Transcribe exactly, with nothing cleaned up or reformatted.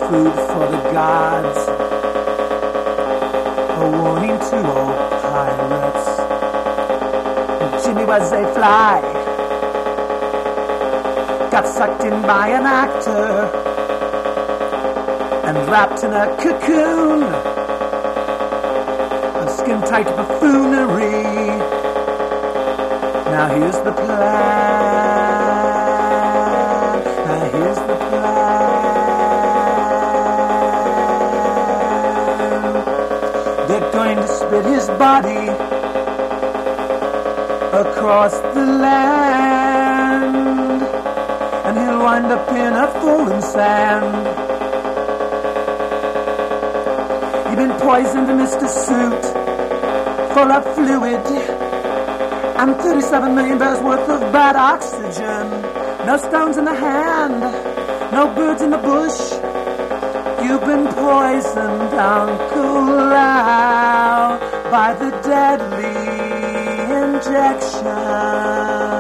food for the gods. A warning to all pirates. Jimmy was a fly, got sucked in by an actor and wrapped in a cocoon of skin-tight buffoonery. Now here's the plan. Now here's the plan. They're going to spit his body across the land, and he'll wind up in a fallen sand. You've been poisoned, Mister Suit, full of fluid and thirty-seven million barrels worth of bad oxygen. No stones in the hand, no birds in the bush. You've been poisoned, Uncle Lau, by the deadly injection.